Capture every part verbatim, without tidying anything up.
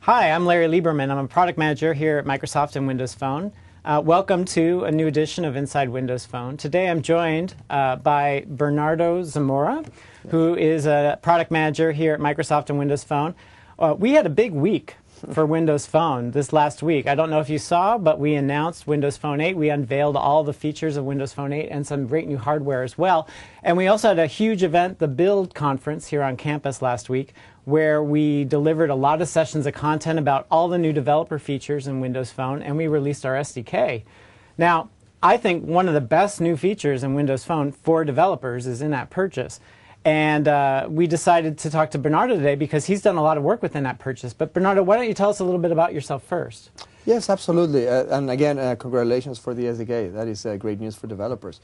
Hi, I'm Larry Lieberman. I'm a product manager here at Microsoft and Windows Phone. Uh, welcome to a new edition of Inside Windows Phone. Today I'm joined uh, by Bernardo Zamora, who is a product manager here at Microsoft and Windows Phone. Uh, we had a big week for Windows Phone this last week. I don't know if you saw, but we announced Windows Phone eight. We unveiled all the features of Windows Phone eight and some great new hardware as well. And we also had a huge event, the Build Conference here on campus last week, where we delivered a lot of sessions of content about all the new developer features in Windows Phone, and we released our S D K. Now, I think one of the best new features in Windows Phone for developers is in-app purchase. And uh, we decided to talk to Bernardo today because he's done a lot of work with in-app purchase. But Bernardo, why don't you tell us a little bit about yourself first? Yes, absolutely. Uh, and again, uh, congratulations for the S D K. That is uh, great news for developers.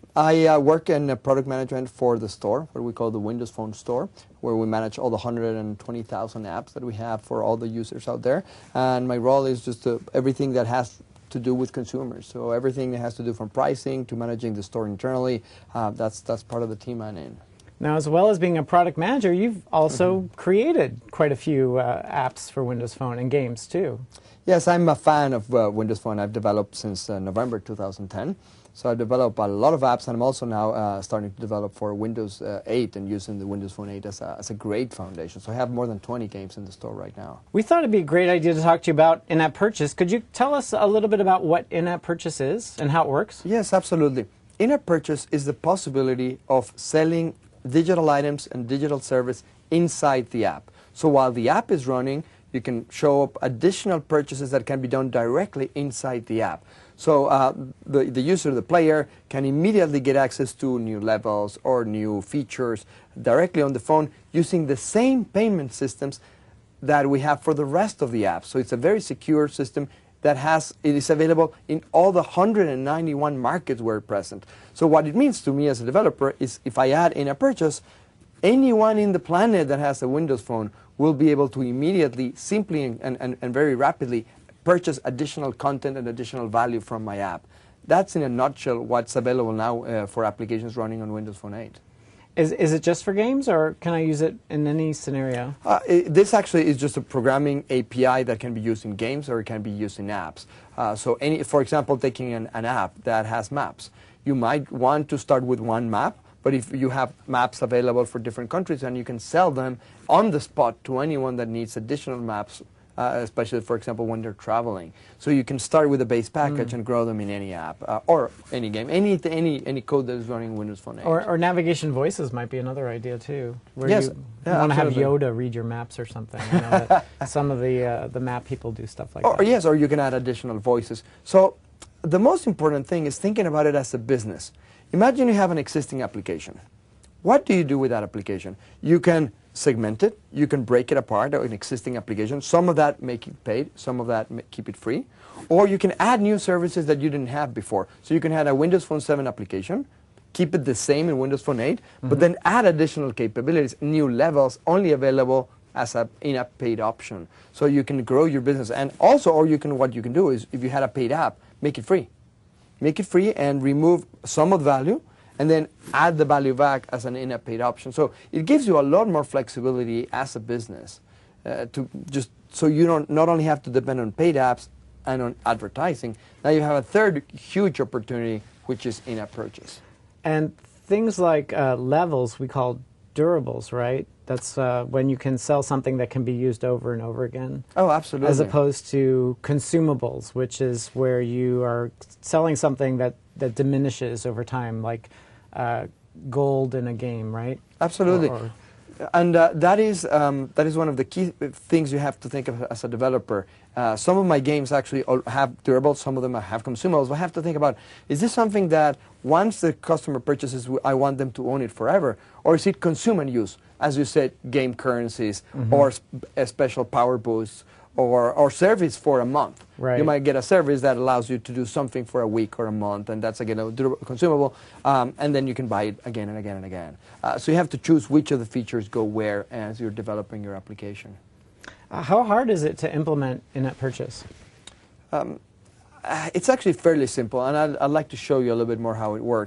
I uh, work in uh, product management for the store, what we call the Windows Phone Store, where we manage all the one hundred twenty thousand apps that we have for all the users out there. And my role is just uh, everything that has to do with consumers. So everything that has to do from pricing to managing the store internally, uh, that's, that's part of the team I'm in. Now, as well as being a product manager, you've also mm-hmm. created quite a few uh, apps for Windows Phone and games, too. Yes, I'm a fan of uh, Windows Phone. I've developed since uh, November two thousand ten. So I've developed a lot of apps, and I'm also now uh, starting to develop for Windows uh, eight and using the Windows Phone eight as a, as a great foundation. So I have more than twenty games in the store right now. We thought it'd be a great idea to talk to you about in-app purchase. Could you tell us a little bit about what in-app purchase is and how it works? Yes, absolutely. In-app purchase is the possibility of selling digital items and digital service inside the app. So while the app is running, you can show up additional purchases that can be done directly inside the app. So uh, the, the user, the player, can immediately get access to new levels or new features directly on the phone using the same payment systems that we have for the rest of the app. So it's a very secure system that has, it is available in all the one hundred ninety-one markets we're present. So what it means to me as a developer is if I add in a purchase, anyone in the planet that has a Windows Phone will be able to immediately, simply and, and, and very rapidly purchase additional content and additional value from my app. That's in a nutshell what's available now uh, for applications running on Windows Phone eight. Is, is it just for games, or can I use it in any scenario? Uh, it, this actually is just a programming A P I that can be used in games or it can be used in apps. Uh, so, any, for example, taking an, an app that has maps. You might want to start with one map, but if you have maps available for different countries, and you can sell them on the spot to anyone that needs additional maps, uh, especially, for example, when they're traveling. So you can start with a base package mm. and grow them in any app uh, or any game, any any any code that is running Windows Phone eight. Or, or navigation voices might be another idea too, where yes. you yeah, want to have absolutely. Yoda read your maps or something. You know, that some of the uh, the map people do stuff like or, that. Or yes, or you can add additional voices. So the most important thing is thinking about it as a business. Imagine you have an existing application. What do you do with that application? You can segment it. You can break it apart, an existing application. Some of that make it paid. Some of that keep it free. Or you can add new services that you didn't have before. So you can have a Windows Phone seven application, keep it the same in Windows Phone eight, mm-hmm. but then add additional capabilities, new levels, only available as an in-app paid option. So you can grow your business. And also, or you can, what you can do is, if you had a paid app, make it free. Make it free and remove some of the value, and then add the value back as an in-app paid option. So it gives you a lot more flexibility as a business uh, to just so you don't not only have to depend on paid apps and on advertising. Now you have a third huge opportunity, which is in-app purchase. And things like uh, levels we call durables, right? That's uh, when you can sell something that can be used over and over again. Oh, absolutely. As opposed to consumables, which is where you are selling something that, that diminishes over time, like uh, gold in a game, right? Absolutely. Or, or and uh, that is um, that is one of the key things you have to think of as a developer. Uh, some of my games actually have durables, some of them have consumables. I have to think about, is this something that once the customer purchases, I want them to own it forever? Or is it consume and use? As you said, game currencies mm-hmm. or sp a special power boosts or, or service for a month. Right. You might get a service that allows you to do something for a week or a month, and that's, again, a consumable, um, and then you can buy it again and again and again. Uh, so you have to choose which of the features go where as you're developing your application. Uh, how hard is it to implement in-app purchase? Um, uh, it's actually fairly simple, and I'd, I'd like to show you a little bit more how it works.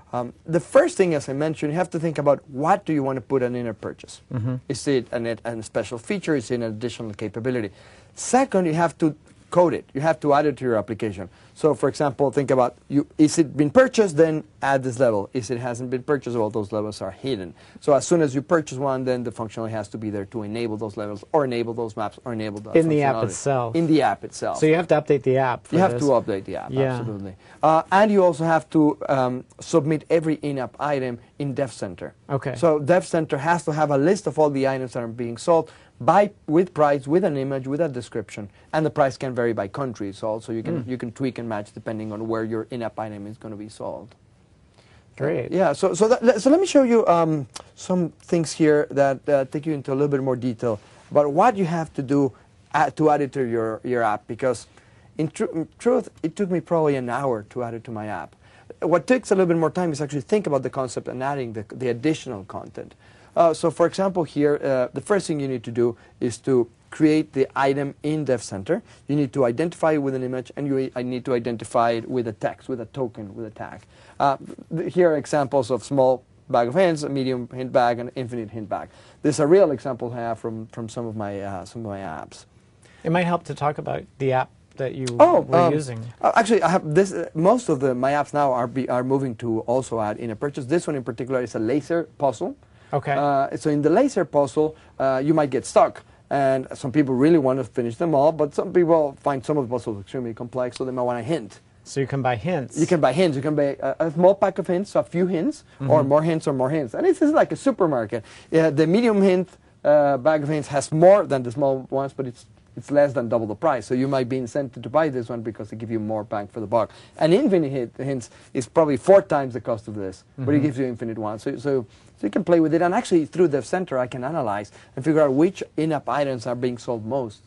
Um, the first thing, as I mentioned, you have to think about what do you want to put in in a purchase. Mm-hmm. Is it an, an special feature? Is it an additional capability? Second, you have to code it. You have to add it to your application. So, for example, think about, you, is it been purchased, then add this level. If it hasn't been purchased, all those levels are hidden. So as soon as you purchase one, then the functionality has to be there to enable those levels, or enable those maps, or enable that in the app itself. In the app itself. So you have to update the app for You have this. to update the app, Yeah. absolutely. Uh, and you also have to um, submit every in-app item in Dev Center. Okay. So Dev Center has to have a list of all the items that are being sold, by with price, with an image, with a description, and the price can vary by country. So also you can mm. you can tweak and match depending on where your in-app item is going to be sold. Great. Uh, yeah. So so that, so let me show you um, some things here that uh, take you into a little bit more detail about what you have to do at, to add it to your your app. Because in, tr in truth, it took me probably an hour to add it to my app. What takes a little bit more time is actually think about the concept and adding the the additional content. Uh, so, for example, here, uh, the first thing you need to do is to create the item in Dev Center. You need to identify it with an image, and you I need to identify it with a text, with a token, with a tag. Uh, here are examples of small bag of hints, a medium hint bag, and infinite hint bag. This is a real example I have from, from some of my uh, some of my apps. It might help to talk about the app that you oh, were um, using. Uh, actually, I have this. Uh, most of the my apps now are be, are moving to also add in a purchase. This one in particular is a laser puzzle. Okay. Uh, so in the laser puzzle, uh, you might get stuck, and some people really want to finish them all, but some people find some of the puzzles extremely complex, so they might want a hint. So you can buy hints. You can buy hints. You can buy a, a small pack of hints, so a few hints, mm-hmm. or more hints or more hints. And this is like a supermarket. Yeah, the medium hint uh, bag of hints has more than the small ones, but it's it's less than double the price. So you might be incented to buy this one because they give you more bang for the buck. And infinite hint, hints is probably four times the cost of this, mm-hmm. but it gives you infinite ones. So, so So you can play with it, and actually through Dev Center I can analyze and figure out which in-app items are being sold most.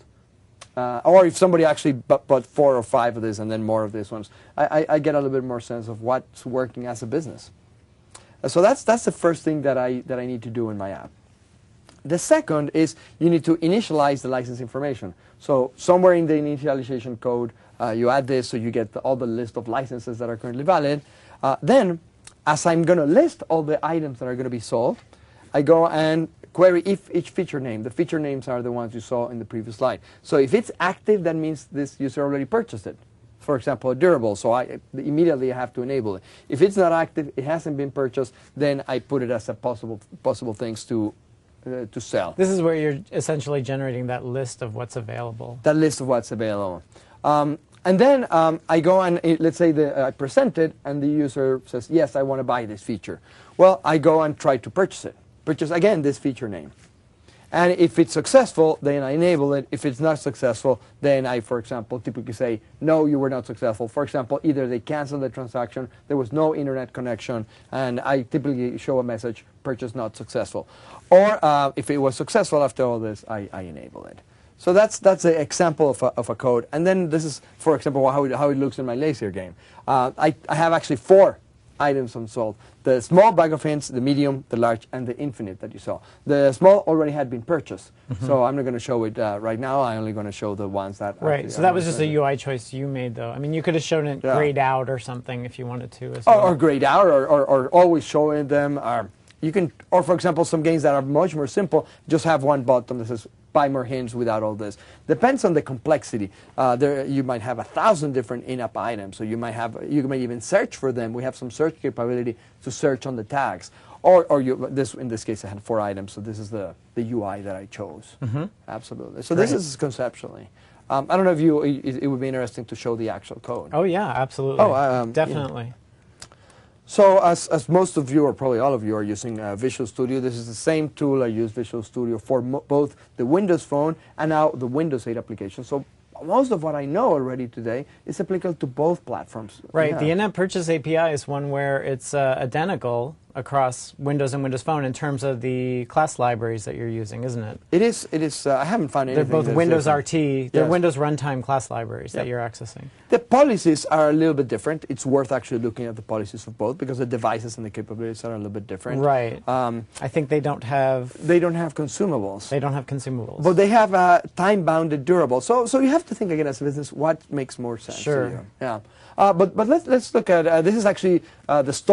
Uh, or if somebody actually bought, bought four or five of this and then more of these ones, I, I, I get a little bit more sense of what's working as a business. Uh, so that's, that's the first thing that I, that I need to do in my app. The second is you need to initialize the license information. So somewhere in the initialization code, uh, you add this so you get the, all the list of licenses that are currently valid. Uh, then, as I'm going to list all the items that are going to be sold, I go and query if each feature name. The feature names are the ones you saw in the previous slide. So if it's active, that means this user already purchased it. For example, a durable, so I immediately have to enable it. If it's not active, it hasn't been purchased, then I put it as a possible possible things to uh, to sell. This is where you're essentially generating that list of what's available. That list of what's available. Um, And then um, I go and, uh, let's say the, uh, I present it, and the user says, yes, I want to buy this feature. Well, I go and try to purchase it. Purchase, again, this feature name. And if it's successful, then I enable it. If it's not successful, then I, for example, typically say, no, you were not successful. For example, either they canceled the transaction, there was no internet connection, and I typically show a message, purchase not successful. Or uh, if it was successful after all this, I, I enable it. So that's that's an example of a, of a code. And then this is, for example, how it, how it looks in my laser game. Uh, I, I have actually four items unsold. The small bag of hints, the medium, the large, and the infinite that you saw. The small already had been purchased. Mm-hmm. So I'm not going to show it uh, right now. I'm only going to show the ones that... Right, so that was just a U I choice you made, though. I mean, you could have shown it yeah. grayed out or something if you wanted to. As or, well. or grayed out, or, or, or always showing them. Or, you can, or, for example, some games that are much more simple, just have one button that says, buy more hints without all this. Depends on the complexity. Uh, there, you might have a thousand different in-app items, so you might have, you may even search for them. We have some search capability to search on the tags. Or, or you, this, in this case, I had four items, so this is the, the U I that I chose. Mm-hmm. Absolutely. So Great. This is conceptually. Um, I don't know if you, it, it would be interesting to show the actual code. Oh yeah, absolutely. Oh, um, definitely. Yeah. So as, as most of you, or probably all of you, are using uh, Visual Studio, this is the same tool I use, Visual Studio, for mo both the Windows Phone and now the Windows eight application. So most of what I know already today is applicable to both platforms. Right. Yeah. The in-app purchase A P I is one where it's uh, identical across Windows and Windows Phone in terms of the class libraries that you're using, isn't it? It is. It is. Uh, I haven't found anything. They're both Windows different. R T. They're Yes. Windows runtime class libraries Yep. that you're accessing. The policies are a little bit different. It's worth actually looking at the policies of both because the devices and the capabilities are a little bit different. Right. Um, I think they don't have. they don't have consumables. They don't have consumables. But they have uh, time-bounded durable. So, so you have to think again as a business, what makes more sense Sure. to you? Yeah. Uh, but but let's let's look at uh, this is actually uh, the store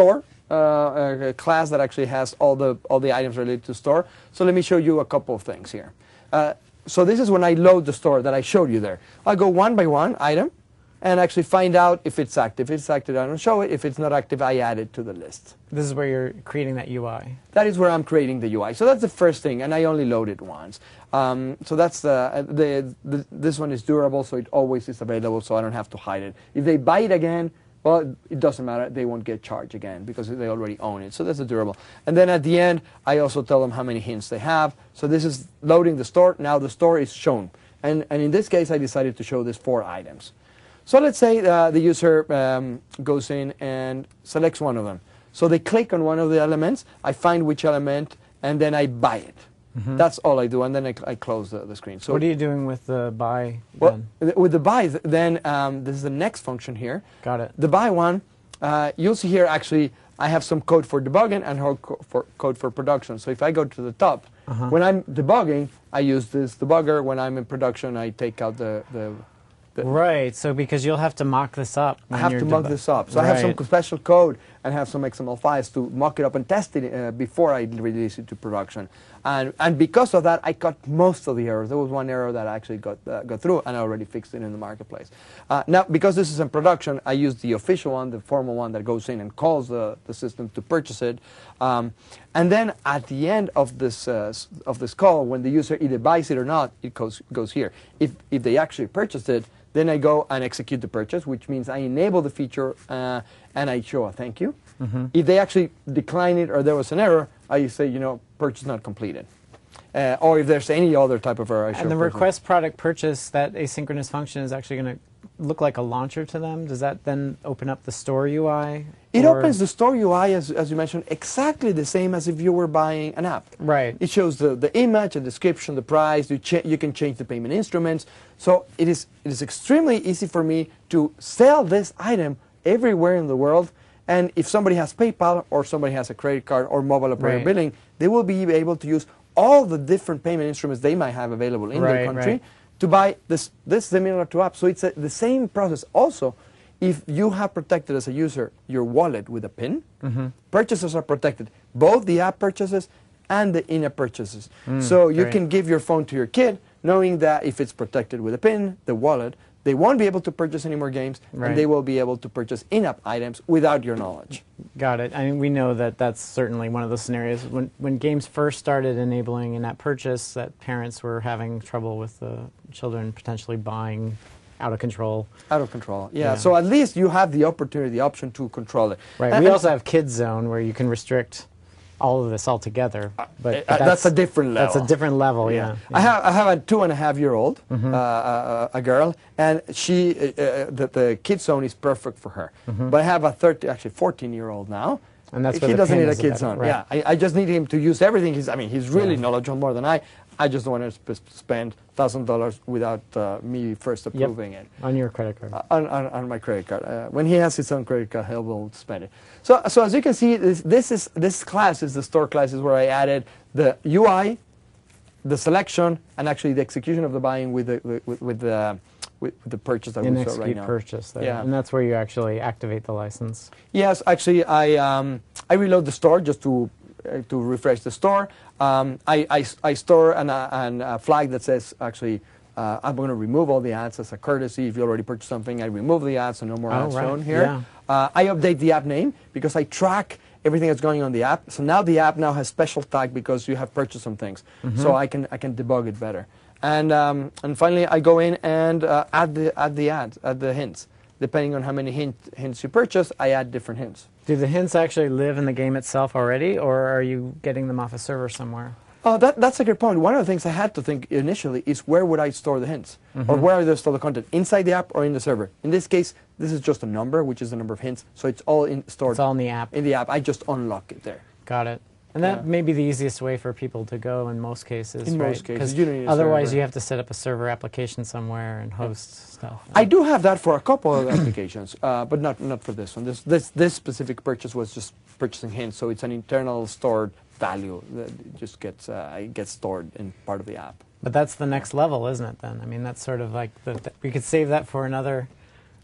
uh, a class that actually has all the all the items related to store. So let me show you a couple of things here. Uh, so this is when I load the store that I showed you there. I go one by one item, and actually find out if it's active. If it's active, I don't show it. If it's not active, I add it to the list. This is where you're creating that U I. That is where I'm creating the U I. So that's the first thing, and I only load it once. Um, so that's the, the, the this one is durable, so it always is available, so I don't have to hide it. If they buy it again, well, it doesn't matter. They won't get charged again because they already own it. So that's the durable. And then at the end, I also tell them how many hints they have. So this is loading the store. Now the store is shown. And, and in this case, I decided to show these four items. So let's say uh, the user um, goes in and selects one of them. So they click on one of the elements, I find which element, and then I buy it. Mm-hmm. That's all I do, and then I, I close the, the screen. So what are you doing with the buy well, then? With the buy, then um, this is the next function here. Got it. The buy one, uh, you'll see here actually I have some code for debugging and co for code for production. So if I go to the top, uh-huh. when I'm debugging, I use this debugger. When I'm in production, I take out the... the Right, so because you'll have to mock this up. I have to mock this up. So right. I have some special code and have some X M L files to mock it up and test it uh, before I release it to production. And, and because of that, I cut most of the errors. There was one error that I actually got, uh, got through, and I already fixed it in the marketplace. Uh, now, because this is in production, I use the official one, the formal one that goes in and calls the, the system to purchase it. Um, and then at the end of this, uh, of this call, when the user either buys it or not, it goes, goes here. If, if they actually purchased it, then I go and execute the purchase, which means I enable the feature uh, and I show a thank you. Mm-hmm. If they actually decline it or there was an error, I say, you know, purchase not completed. Uh, or if there's any other type of error, I show And the request product purchase, that asynchronous function is actually going to look like a launcher to them? Does that then open up the store U I? It opens the store U I, as, as you mentioned, exactly the same as if you were buying an app. Right. It shows the, the image, the description, the price. You, you can change the payment instruments. So it is, it is extremely easy for me to sell this item everywhere in the world. And if somebody has PayPal or somebody has a credit card or mobile operator right. billing, they will be able to use all the different payment instruments they might have available in right, their country right. to buy this, this similar to app. So it's a, the same process. Also, if you have protected as a user your wallet with a PIN, mm-hmm. purchases are protected, both the app purchases and the in-app purchases. Mm, so you great. can give your phone to your kid knowing that if it's protected with a PIN, the wallet, they won't be able to purchase any more games, right. and they will be able to purchase in-app items without your knowledge. Got it. I mean, we know that that's certainly one of the scenarios. When, when games first started enabling in-app purchase, that parents were having trouble with the children potentially buying out of control. Out of control, yeah. yeah. So at least you have the opportunity, the option to control it. Right. And we also have Kids Zone where you can restrict all of this altogether. But, uh, but that's, that's a different level. That's a different level, yeah. yeah. yeah. I have I have a two and a half year old, mm-hmm. uh, uh, a girl, and she uh, uh, the, the Kids Zone is perfect for her. Mm-hmm. But I have a thirty, actually fourteen year old now. And that's he doesn't need a Kids Zone. Right. Yeah, I, I just need him to use everything. He's I mean he's really yeah. knowledgeable more than I. I just don't want to sp spend thousand dollars without uh, me first approving yep. it. On your credit card. Uh, on, on, on my credit card. Uh, when he has his own credit card, he will spend it. So, so as you can see, this, this is this class is the store class is where I added the U I, the selection, and actually the execution of the buying with the with, with the with, with the purchase that In we saw right now. purchase there. Yeah. And that's where you actually activate the license. Yes, actually, I um, I reload the store just to uh, to refresh the store. Um, I, I I store an, uh, an a flag that says actually. Uh, I'm going to remove all the ads as a courtesy. If you already purchased something, I remove the ads, so no more oh, ads right. shown here. Yeah. Uh, I update the app name because I track everything that's going on the app. So now the app now has special tag because you have purchased some things. Mm-hmm. So I can I can debug it better. And um, and finally, I go in and uh, add the add the ads, add the hints. Depending on how many hint, hints you purchase, I add different hints. Do the hints actually live in the game itself already, or are you getting them off a server somewhere? Oh, that, that's a good point. One of the things I had to think initially is where would I store the hints? Mm-hmm. Or where would I store the content? Inside the app or in the server? In this case, this is just a number, which is the number of hints. So it's all in, stored. It's all in the app. In the app. I just unlock it there. Got it. And that yeah. may be the easiest way for people to go in most cases, in right? most cases. You don't need a otherwise, server. you have to set up a server application somewhere and host yeah. stuff. I do have that for a couple of applications, uh, but not, not for this one. This, this, this specific purchase was just purchasing hints, so it's an internal stored value that just gets uh, it gets stored in part of the app. But that's the next level, isn't it? Then I mean, that's sort of like the, the, we could save that for another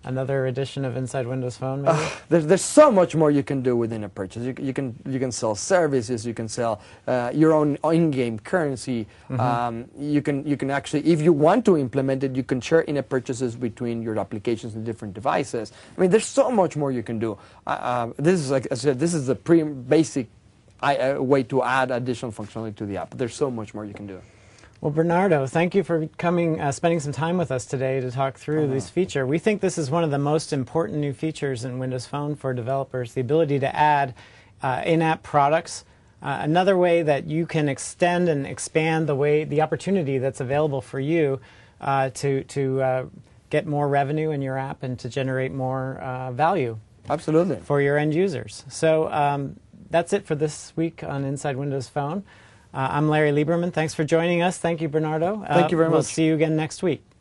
another edition of Inside Windows Phone, maybe? Uh, there's, there's so much more you can do within a purchase. You, you can you can sell services. You can sell uh, your own in-game currency. Mm-hmm. um, you can you can actually, if you want to implement it, you can share in-app purchases between your applications and different devices. I mean, there's so much more you can do. Uh, uh, this is like I said, this is the pre basic I, uh, way to add additional functionality to the app. There's so much more you can do. Well, Bernardo, thank you for coming, uh, spending some time with us today to talk through uh-huh. this feature. We think this is one of the most important new features in Windows Phone for developers, the ability to add uh, in-app products. Uh, another way that you can extend and expand the way, the opportunity that's available for you uh, to, to uh, get more revenue in your app and to generate more uh, value. Absolutely. For your end users. So um, that's it for this week on Inside Windows Phone. Uh, I'm Larry Lieberman. Thanks for joining us. Thank you, Bernardo. Uh, Thank you very we'll much. see you again next week.